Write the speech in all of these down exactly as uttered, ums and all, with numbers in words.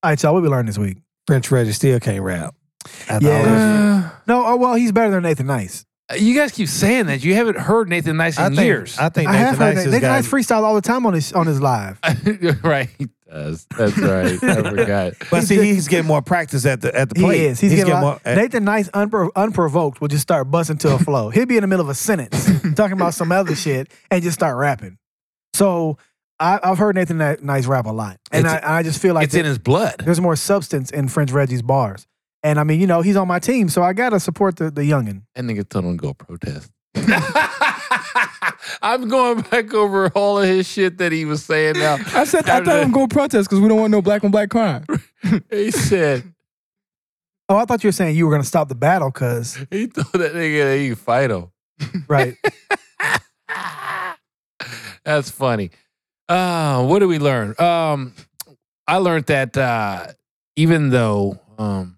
All right, y'all, what we learned this week? French Reggie still can't rap. Yeah. No, oh, well, he's better than Nathan Nice. You guys keep saying that. You haven't heard Nathan Nice in I think, years. I think I Nathan have heard Nice Nathan, Nathan got, Nice freestyle all the time on his on his live. Right. He does. That's right. I forgot. But He's see, just- he's getting more practice at the at the He plate. is. He's, getting, a lot. more. Nathan Nice, unpro- unprovoked, will just start busting to a flow. He'll be in the middle of a sentence talking about some other shit and just start rapping. So I, I've heard Nathan Nice rap a lot, and I, I just feel like It's in his blood. there's more substance in French Reggie's bars. And I mean, you know, he's on my team, so I gotta support the the youngin. That nigga told him to go protest. I'm going back over all of his shit that he was saying now. I said I thought I'm going to protest because we don't want no black on black crime. He said Oh, I thought you were saying you were gonna stop the battle, cause he told that nigga that he could fight him. right. That's funny. Uh, what did we learn? Um, I learned that uh, even though um,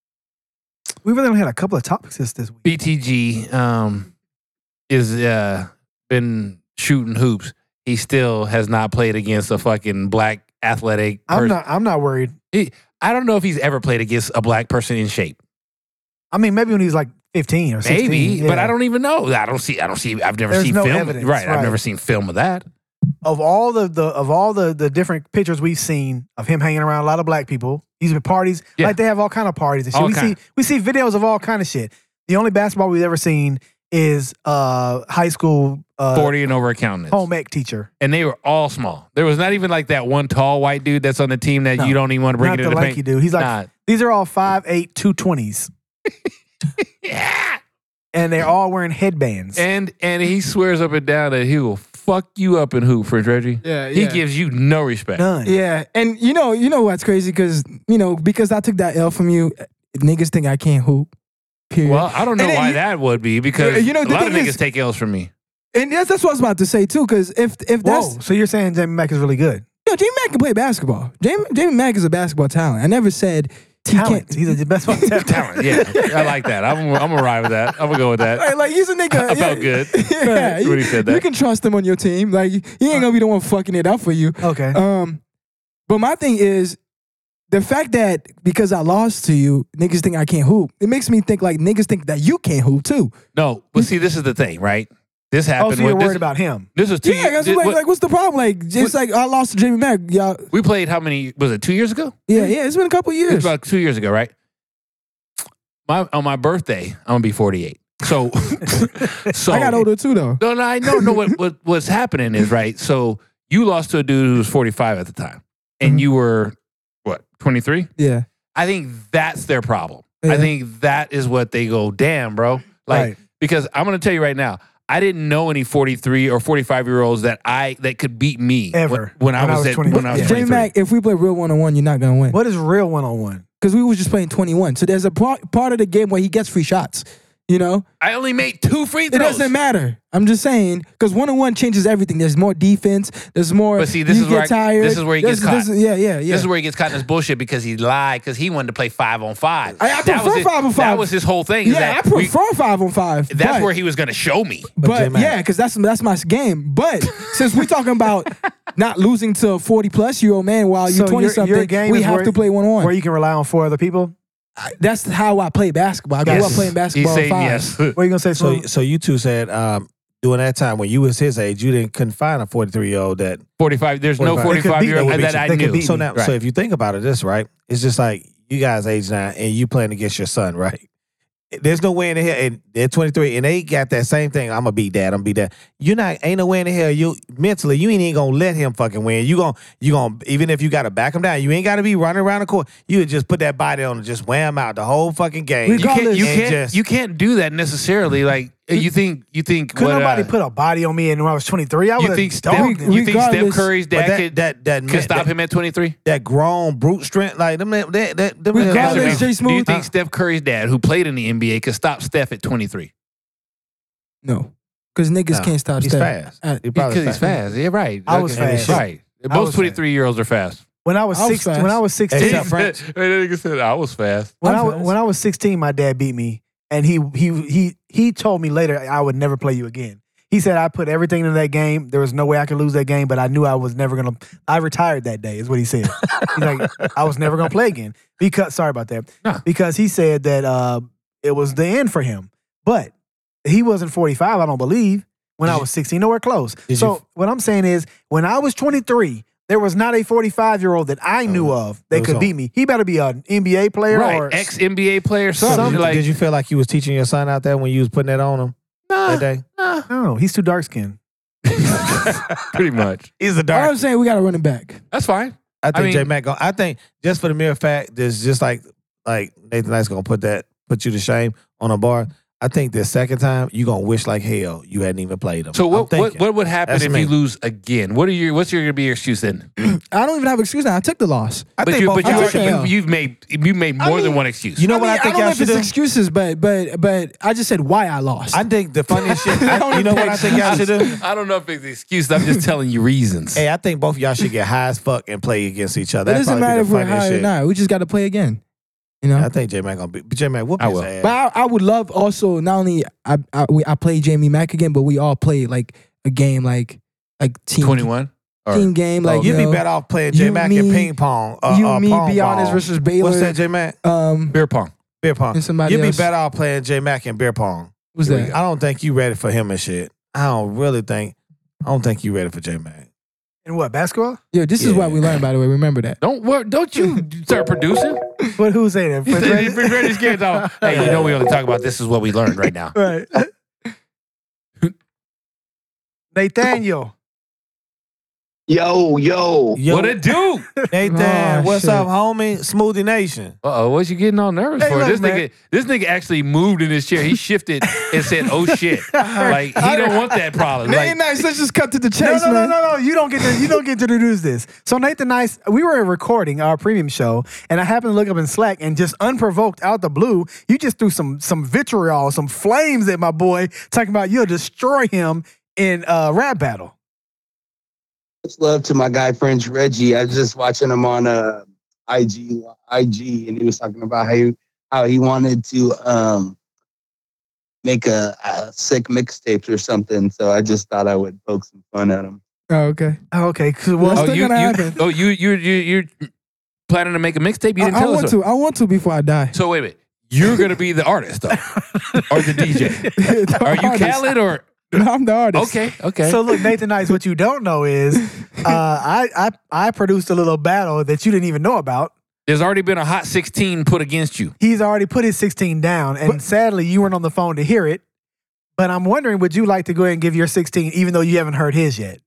We really only had a couple of topics this this week. B T G um, is uh, been shooting hoops, he still has not played against a fucking black athletic I'm person. not. I'm not worried. He, I don't know if he's ever played against a black person in shape. I mean, maybe when he was like fifteen or sixteen. Maybe, yeah. but I don't even know. I don't see. I don't see. I've never There's seen no film. evidence, right, I've right. never seen film of that. Of all the, the of all the the different pictures we've seen of him hanging around a lot of black people, he's been parties. Yeah. Like they have all kind of parties and shit. All we kind. see we see videos of all kind of shit. The only basketball we've ever seen is uh high school uh, Forty and over accountants, home ec teacher. and they were all small. There was not even like that one tall white dude that's on the team that No, you don't even want to bring Not it the in the lanky paint. dude. He's like Nah. these are all five eight two twenties, Yeah. and they're all wearing headbands. And and he swears up and down that he will fuck you up in hoop, French Reggie. Yeah, He yeah. gives you no respect. None. Yeah, and you know, you know what's crazy? Because you know, because I took that L from you, niggas think I can't hoop. Period. Well, I don't know And then why you- that would be because Yeah, you know, a the lot of thing niggas is- take L's from me. and that's that's what I was about to say too. Because if if Whoa. that's So you're saying Jamie Mack is really good? yo, Jamie Mack can play basketball. Jamie Jamie Mack is a basketball talent. I never said he Talent. can't. He's the best one. Talent, yeah, I like that. I'm I'm gonna ride with that. I'm gonna go with that. Like, like he's a nigga. I felt good Yeah, when you, he said you that. can trust him on your team. Like he ain't gonna be the one fucking it up for you. Okay. Um, but my thing is the fact that because I lost to you, niggas think I can't hoop. It makes me think like niggas think that you can't hoop too. No, but see, this is the thing, right? This Oh, happened. so you're when- worried this, about him? This was two. Yeah, years. that's this- like, what- like what's the problem? Like it's like I lost to Jamie Mack. Y'all, we played how many? Was it two years ago? yeah, yeah. It's been a couple It was years. about two years ago, right? My on my birthday, I'm gonna be forty-eight. So, so I got older too though. No, no, I know. No, what, what what's happening is right. So you lost to a dude who was forty-five at the time, and Mhm. you were what twenty-three? Yeah, I think that's their problem. Yeah. I think that is what they go, damn, bro. Like Right. because I'm gonna tell you right now, I didn't know any forty-three or forty-five year olds that I that could beat me Ever. when, when I When I was, was at, twenty. when I was Yeah. Jamie twenty-three. Mack. If we play real one on one, you're not gonna win What is real one on one? because we was just playing twenty-one. So there's a part part of the game where he gets free shots. You know, I only made two free it throws. doesn't matter. I'm just saying because one on one changes everything. There's more defense. There's more. But see, this you is get where I- tired. this is where he This- gets this caught. is- yeah, yeah, yeah. This is where he gets caught in this bullshit because he lied because he wanted to play five on five. I- I That prefer was his- five on That five. was his whole thing. is yeah, I that we- prefer five on five. That's but, where he was going to show me. But J-Mac. yeah, because that's that's my game. But since we're talking about not losing to a forty plus year old man while you're So twenty your- something, your game we is have where- to play one on Where one. you can rely on four other people? That's how I play basketball. I grew Yes. up playing basketball. He's at saying five. yes. What are you gonna say? So, Smooth? so you two said um, during that time when you was his age, you didn't couldn't find a forty-three year old that. forty-five. There's no forty-five. forty-five year They old could beat that you. I They could knew. beat So me. now, Right. so if you think about it, this right, it's just like you guys age now and you playing against your son, right? There's no way in the hell, and they're twenty-three, and they got that same thing. I'm gonna beat dad. I'm gonna beat dad. You're not, ain't no way in the hell you mentally, you ain't even gonna let him fucking win. You gonna, you gonna, even if you gotta back him down, you ain't gotta be running around the court. You would just put that body on and just wham out the whole fucking game. You can't. You And can't. just- You can't do that necessarily. Like you think. You think. Could what, nobody uh, put a body on me and when I was twenty-three? I would You have think Steph? dogged him. You think Steph Regardless- Curry's But dad that, could that, that, could stop that, him at twenty-three? that grown brute strength, like them, that, that, that them Regardless, them- Jay Do you Smooth? think Steph Curry's dad, who played in the N B A, could stop Steph at twenty-three? No, because niggas No, can't stop he's Steph. fast. Uh, He probably Because he's fast. Yeah, right. I was Okay. fast. Right. I was Most twenty-three year olds are fast. When I was I was six, fast. when I was sixteen, Except French. That nigga said I was fast. when I'm I, fast. when I was sixteen, my dad beat me, and he he he he told me later I would never play you again. He said, I put everything into that game. There was no way I could lose that game, but I knew I was never going to. I retired that day, is what he said. He's like, I was never going to play again. Because, sorry about that. Nah. Because he said that uh, it was the end for him. But he wasn't forty-five, I don't believe, when Did I you- was sixteen, nowhere close. Did So you- what I'm saying is, when I was twenty-three, there was not a forty-five-year-old that I knew Uh, of that it was could on. beat me. He better be an N B A player Right, or ex N B A player, something. Something. Like, Did you feel like you was teaching your son out there when you was putting that on him nah, that day? nah. no, he's too dark skinned. Pretty much. He's a All dark. I'm saying, we got to run it back. That's fine. I think mean- J Mac. Gonna, I think just for the mere fact, there's just like like Nathan Knight's gonna put that put you to shame on a bar. I think the second time you gonna wish like hell you hadn't even played him. So I'm what what, thinking. what would happen That's if me. you lose again? What are your what's your gonna be your excuse then? I don't even have an excuse now. I took the loss. I but think you both but y'all you, I should- think- you you've made you made more I than mean, one excuse. You know I what mean, I think don't know y'all if should it's do? excuses, but but but I just said why I lost. I think the funniest shit. I, you know what I think y'all should do? I don't know if it's an excuse. I'm just telling you reasons. Hey, I think both of y'all should get high as fuck and play against each other. it That'd doesn't probably matter be if the we're funniest high or shit. not. We just got to play again. You know. I think J Mac gonna be. J Mac, whoop I his will. ass. But I, I would love also not only I I, we, I play Jamie Mack again, but we all play like a game like like team twenty-one. Or, team game like Oh, You'd you be know, better off playing you, J Mac me- and ping pong. Uh, you, uh, me, pong be honest ball. versus Baylor. What's that, J Mac? Um, beer pong. Beer pong. and somebody You'd be else. better off playing J Mac and beer pong. What's Here we that? go. I don't think you ready for him and shit. I don't really think. I don't think you ready for J Mac. In what, basketball? Yo, this is Yeah. what we learned, by the way. Remember that. Don't work. Don't you start producing? What, who's saying that? Fred Reddish? Fred Reddish can't talk. Hey, you know we only talk about this is what we learned right now. Right. Nathaniel. Yo, yo. Yo, What it do? Nathan, Oh, what's shit. up, homie? Smoothie Nation. Uh oh, what you getting all nervous Hey, for? look, This man. nigga, this nigga actually moved in his chair. He shifted and said, "Oh shit!" Like he don't want that problem. Nathan Like, Nice, let's just cut to the No, chase, no, no, man. no, no. You don't get to you don't get to introduce this. So Nathan Nice, we were recording our premium show, and I happened to look up in Slack and just unprovoked out the blue, you just threw some some vitriol, some flames at my boy, talking about you'll destroy him in a rap battle. Much love to my guy French Reggie. I was just watching him on uh, I G, I G, and he was talking about how he, how he wanted to um, make a, a sick mixtapes or something. So I just thought I would poke some fun at him. Oh, okay. Okay, 'cause, well, That's oh still you, gonna you happen. oh you you you you're planning to make a mixtape? You I, didn't I tell want us. to. I want to before I die. So wait a minute. You're gonna be the artist though, or the D J? The Are you artist. Khaled or No, I'm the artist. okay? Okay. so look, Nathan Nice, what you don't know is uh, I, I I produced a little battle that you didn't even know about. There's already been a hot sixteen put against you. He's already put his sixteen down, and sadly, you weren't on the phone to hear it. But I'm wondering, would you like to go ahead and give your sixteen, even though you haven't heard his yet?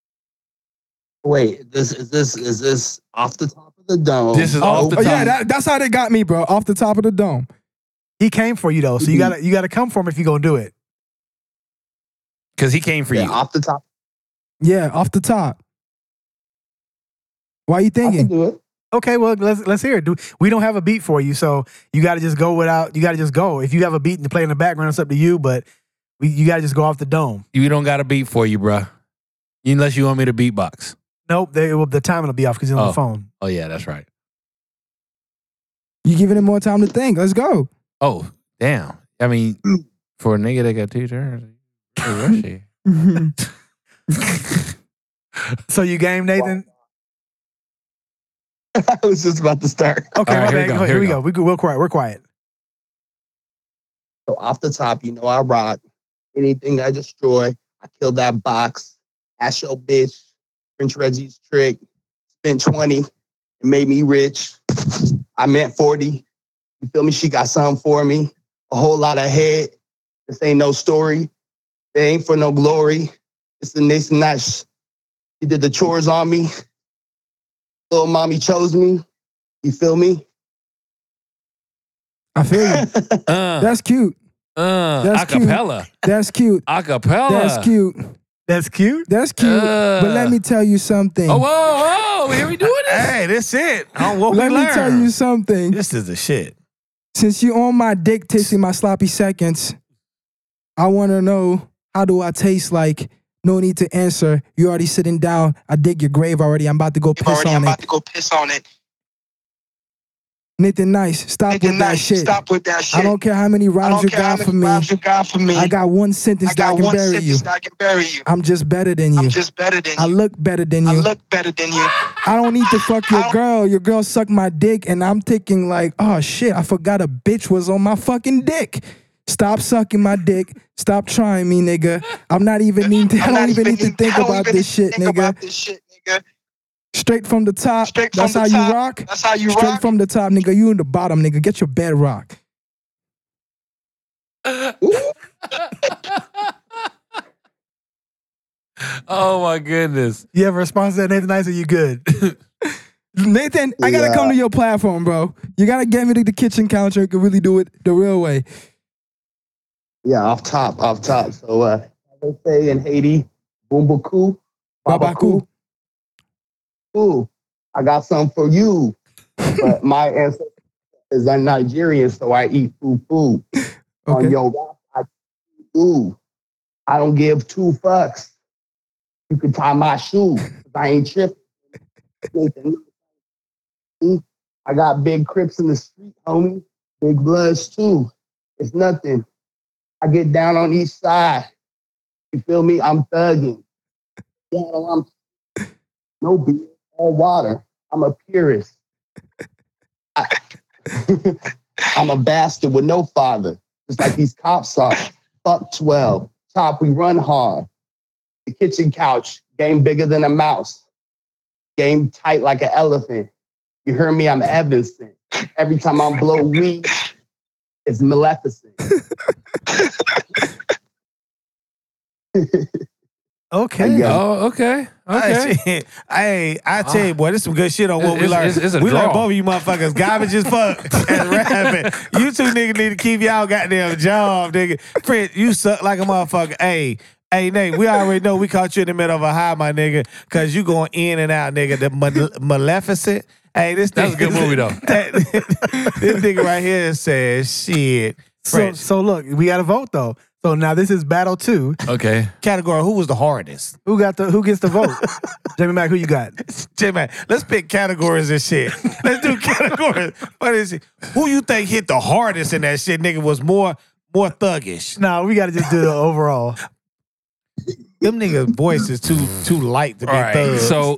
Wait, this is this is this off the top of the dome? This is Oh, off the Oh, yeah, top. that, that's how they got me, bro. Off the top of the dome. He came for you though, so you gotta you gotta come for him if you're gonna do it. Because he came for yeah, you. off the top. Yeah, off the top. Why you I can thinking? do it. Okay, well let's let's hear it. Do- We don't have a beat for you, so you got to just go without. You got to just go. If you have a beat to play in the background, it's up to you. But we, you got to just go off the dome. We don't got a beat for you, bruh. Unless you want me to beatbox. Nope, they, well, the timing will be off because he's on Oh. the phone. Oh yeah, that's right. You giving him more time to think. Let's go. Oh damn. I mean, for a nigga that got two turns, it's rushy. So you game, Nathan? I was just about to start. Okay, All right, my here we bad. go, Go- here here we we go. go. We go. We're quiet. We're quiet. So off the top, you know I rock. Anything I destroy, I kill that box. Ask your bitch. French Reggie's trick. Spent twenty. It made me rich. I meant forty. You feel me? She got something for me. A whole lot of head. This ain't no story. It ain't for no glory. It's the Nathan Nash. He did the chores on me. Little mommy chose me. You feel me? I feel you. Uh, That's cute. uh, that's cute. acapella. That's cute. Acapella. That's cute. That's cute. That's cute. Uh. But let me tell you something. Oh, whoa, whoa. Here we doing it. Hey, that's it. On what let we me learned. tell you something. This is the shit. Since you on my dick tasting my sloppy seconds, I want to know, how do I taste like? No need to answer. You already sitting down. I dig your grave already. I'm about to go piss Already, I'm on about it. to go piss on it. Nathan Nice, stop Nathan with that Nice, shit. stop with that shit. I don't care how many I rhymes don't you care how got many for me. rhymes you got for me. I got one sentence I got that I can one bury sentence you. that I can bury you. I'm just better than you. I'm just better than I you. look better than I you. look better than you. I don't need to fuck your I don't- girl. Your girl sucked my dick, and I'm thinking like, oh shit, I forgot a bitch was on my fucking dick. Stop sucking my dick. Stop trying me, nigga. I'm not even need to, I I'm don't not even need to even- think I don't about even this shit, think nigga. about this shit, nigga. Straight from the top. Straight from That's the how top. you rock. That's how you Straight rock. from the top, nigga. You in the bottom, nigga. Get your bed rock. Oh my goodness. You have a response to that, Nathan Nice, or you good? Nathan, I gotta Yeah. come to your platform, bro. You gotta get me to the kitchen counter and can really do it the real way. Yeah, off top, off top. So, uh, as they say in Haiti, Bumbaku, Babaku. Ooh, I got some for you. But my ancestor is a Nigerian, so I eat fufu. On Okay. your rap, I ooh. I don't give two fucks. You can tie my shoe. 'Cause I ain't tripping. I got big Crips in the street, homie. Big Bloods too. It's nothing. I get down on each side. You feel me? I'm thugging. Yeah, I'm no beer, all water. I'm a purist. I, I'm a bastard with no father. Just like these cops are. Fuck twelve. Top, we run hard. The kitchen couch, game bigger than a mouse. Game tight like an elephant. You heard me, I'm Evanston. Every time I blow weed, it's Maleficent. Okay. Yeah. Oh, okay. Okay. Hey, hey, I tell you, boy, this some good shit on what we It's- learned. it's- it's a we learned draw. both of you motherfuckers garbage as fuck at rapping. You two niggas need to keep y'all goddamn job, nigga. Fred, you suck like a motherfucker. Hey, hey, Nate, we already know we caught you in the middle of a high, my nigga, because you going in and out, nigga. The Male- Maleficent. Hey, this That was a good movie, though. This nigga right here says, shit. So, French. so look, we got to vote though. So now this is battle two. Okay. Category, who was the hardest? Who got the? Who gets the vote? Jamie Mack, who you got? J Man, let's pick categories and shit. Let's do categories. What is it? Who you think hit the hardest in that shit, nigga, was more more thuggish? No, we got to just do the overall. Them niggas' voice is too too light to be All right. thugs. So,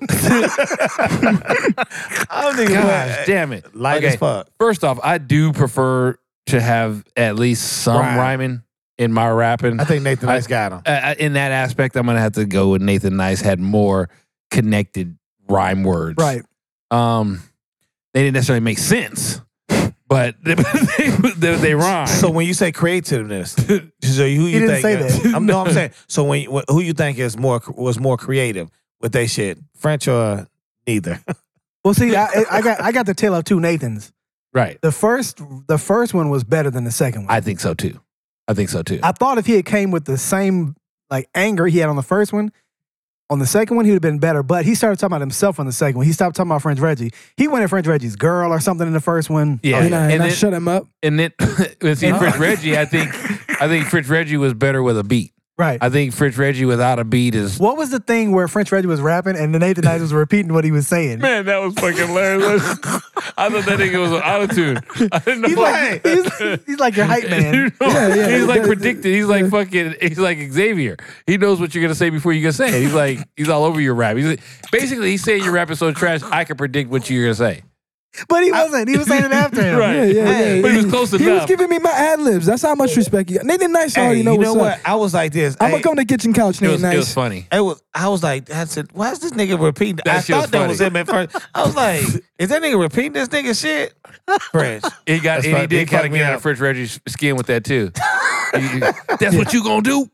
I'm niggas gosh, voice damn it. light Okay. as fuck. First off, I do prefer to have at least some Rhyme. rhyming in my rapping. I think Nathan I- Nice got him. Uh, in that aspect, I'm gonna have to go with Nathan Nice. Had more connected rhyme words. Right. Um, they didn't necessarily make sense, but they they, they rhyme. So when you say creativeness, so who you didn't think? say that. I'm, no, I'm saying. So when you- who you think is more was more creative with they shit, French or neither? Well, see, I, I got I got the tale of two Nathans. right. The first the first one was better than the second one. I think so too. I think so too. I thought if he had came with the same like anger he had on the first one, on the second one he would have been better. But he started talking about himself on the second one. He stopped talking about French Reggie. He went at French Reggie's girl or something in the first one. yeah, and I, and and I then, shut him up. and then with see, Fritz Reggie, I think I think Fritz Reggie was better with a beat. Right. I think Fritz Reggie without a beat is. What was the thing where French Reggie was rapping and the Nathan Nice was repeating what he was saying? Man, that was fucking hilarious. I thought that nigga was an autotune. I didn't know. He's like, he's, he's like your hype man. You know, Yeah, yeah. he's like Yeah, predicted. He's like fucking. He's like Xavier. He knows what you're gonna say before you can say it. He's like he's all over your rap. He's like, basically he's saying your rap is so trash. I can predict what you're gonna say. But he wasn't. He was saying it after him. Right. Yeah, yeah, Hey, yeah. but he was close He was enough. giving me my ad libs. That's how much respect you got. Nathan Nice Hey, already know you what's know up. what? I was like this. I'm Hey, gonna come to kitchen couch, It Nathan was, it was Nice. funny. It was. I was like, I said, why is this nigga repeating? That I shit was thought that funny. was him at first. I was like, is that nigga repeating this nigga shit? French. He got. That's And he fuck- did he kind fucked of me get under up. Fritz Reggie's skin with that too. He- That's what you gonna do.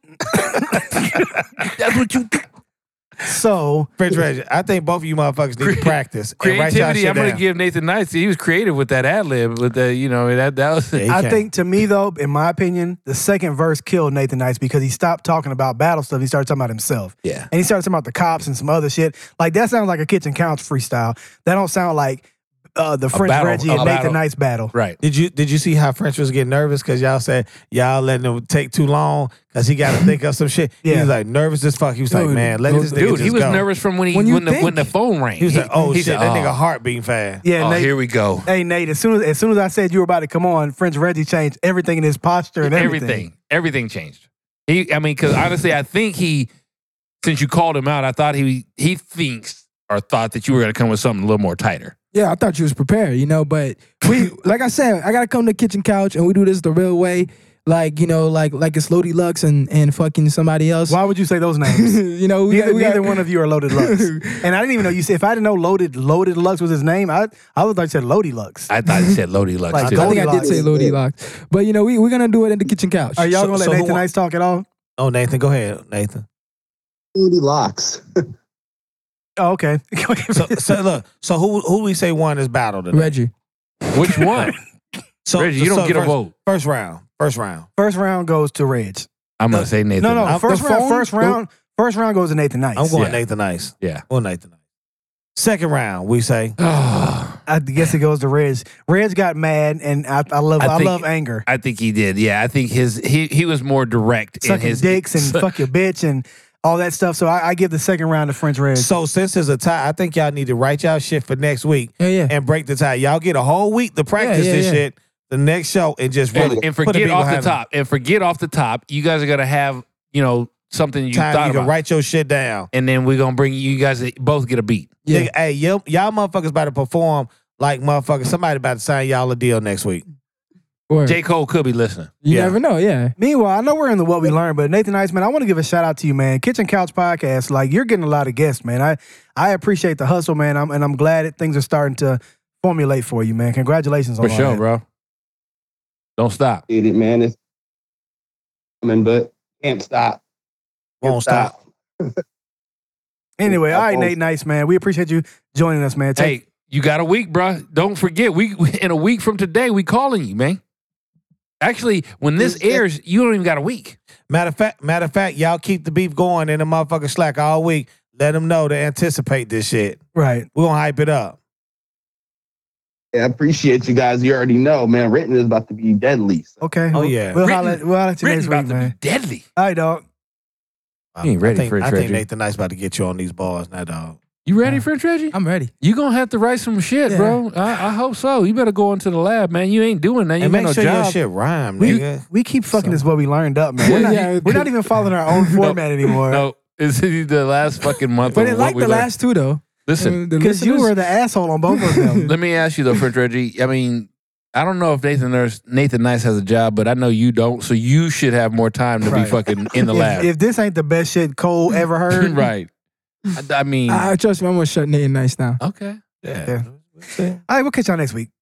That's what you do. So French Reggie. I think both of you motherfuckers need to practice. and write y'all Creativity. shit I'm gonna down. give Nathan Nice. He was creative with that ad lib. With the you know that that was. Yeah, he I can. think to me though, in my opinion, the second verse killed Nathan Nice because he stopped talking about battle stuff. He started talking about himself. Yeah. And he started talking about the cops and some other shit. Like that sounds like a kitchen couch freestyle. That don't sound like uh, the French battle, Reggie a and battle. Nathan Nice battle. Right. Did you did you see how French was getting nervous because y'all said y'all letting him take too long because he got to think of some shit? He Yeah. was like nervous as fuck. He was like, Dude, man, let dude, this nigga Dude, just he was go. nervous from when he When when, you the think- when the phone rang. He was like, oh shit, said, that oh, nigga heart beating fast. Yeah, Oh, Nate. here we go. Hey Nate, as soon as as soon as I said you were about to come on, French Reggie changed everything in his posture and everything. Everything, everything changed. He, I mean, because honestly, I think he, since you called him out, I thought he he thinks or thought that you were going to come with something a little more tighter. Yeah, I thought you was prepared, you know, but we, like I said, I gotta come to Kitchen Couch and we do this the real way, like you know, like like it's Lodi Lux and and fucking somebody else. Why would you say those names? you know, we neither got, we neither got, one of you are Loaded Lux. And I didn't even know you said if I didn't know Loaded Loaded Lux was his name, I I would like said Lodi Lux. I thought he said Lodi Lux Like too. I think I did Goldilocks. say Lodi Lux, but you know, we we're gonna do it in the Kitchen Couch. Are y'all So- gonna let so who Nathan won? Nice talk at all? Oh, Nathan, go ahead, Nathan. Lodi Locks. Oh, okay. So, so look, so who who we say won this battle today? Reggie. Which one? So, Reggie, you don't so get a first, vote. First round, first round. First round goes to Reg. I'm going to say Nathan. No, no. I'm- First the round. phone- First round. First round goes to Nathan Nice. I'm going Yeah. Nathan Nice. Yeah. Going Nathan Nice. Second round, we say. I I guess it goes to Reg. Reg got mad, and I, I love I I, think- love anger. think he did. Yeah, I think his he he was more direct in Sucking his dicks and fuck your bitch and all that stuff. So I, I give the second round to French Reg. So since there's a tie, I think y'all need to write y'all shit for next week Yeah, yeah. and break the tie. Y'all get a whole week to practice yeah, this yeah. shit. The next show and just really and, and put a forget beat off the behind top. And forget off the top. You guys are gonna have you know something you Time thought you can about, write your shit down. and then we're gonna bring you, you guys to both get a beat. Yeah. Nigga, hey, y'all, y'all motherfuckers about to perform like motherfuckers. Somebody about to sign y'all a deal next week. Word. J. Cole could be listening. you yeah. never know, yeah. Meanwhile, I know we're in the What We Learned, but Nathan Nice, man, I want to give a shout out to you, man. Kitchen Couch Podcast, like you're getting a lot of guests, man. I I appreciate the hustle, man. I'm, and I'm glad that things are starting to formulate for you, man. Congratulations on For all sure, that. bro. Don't stop. Did it, man. It's coming, but can't stop. Can't Won't stop. Anyway, all right, I won't. Nate Nice, man. We appreciate you joining us, man. Take, Hey, you got a week, bro. Don't forget, we in a week from today, we calling you, man. Actually, when this Is it- airs, you don't even got a week. Matter of fact, matter of fact, y'all keep the beef going in the motherfucker Slack all week. Let them know to anticipate this shit. right. We're gonna hype it up. Yeah, I appreciate you guys. You already know, man. Written is about to be deadly. So. Okay. Oh, we'll- yeah. We'll Written- holler, we'll holler at you Written next about week, to man. be deadly. All right, dog. You ain't ready I think, for it, I think Reggie. Nathan Nice about to get you on these bars now, dog. You ready, Yeah. French Reggie? I'm ready. You gonna have to write some shit, Yeah. bro. I, I hope so. You better go into the lab, man. You ain't doing that. You And got make no sure your job. shit rhyme, We, nigga. we keep fucking So- this What We Learned up, man. We're not, Yeah, we're not even following our own format anymore. No, it's the last fucking month. But of it what like we the learned. last two though. Listen, Uh, the Because you listeners- were the asshole on both of them. let me ask you though, French Reggie. I mean, I don't know if Nathan Nurse, Nathan Nice has a job, but I know you don't. So you should have more time to Right. be fucking in the if, lab, if this ain't the best shit Cole ever heard, right? I, I mean, I trust me, I'm gonna shut Nate Nice down. okay. Yeah. All right, we'll catch y'all next week.